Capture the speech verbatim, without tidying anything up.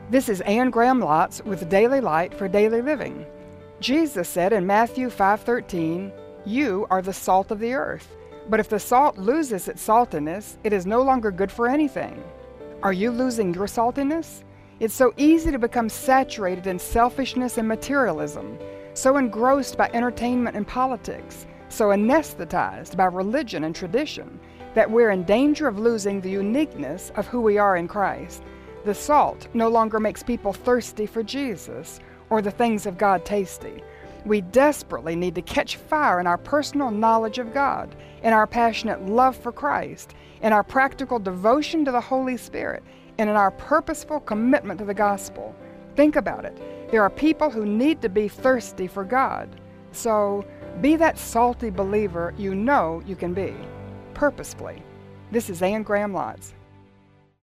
This is Anne Graham Lotz with Daily Light for Daily Living. Jesus said in Matthew five thirteen, "You are the salt of the earth, but if the salt loses its saltiness, it is no longer good for anything." Are you losing your saltiness? It's so easy to become saturated in selfishness and materialism, so engrossed by entertainment and politics, so anesthetized by religion and tradition, that we're in danger of losing the uniqueness of who we are in Christ. The salt no longer makes people thirsty for Jesus or the things of God tasty. We desperately need to catch fire in our personal knowledge of God, in our passionate love for Christ, in our practical devotion to the Holy Spirit, and in our purposeful commitment to the gospel. Think about it. There are people who need to be thirsty for God. So be that salty believer you know you can be, purposefully. This is Anne Graham Lotz.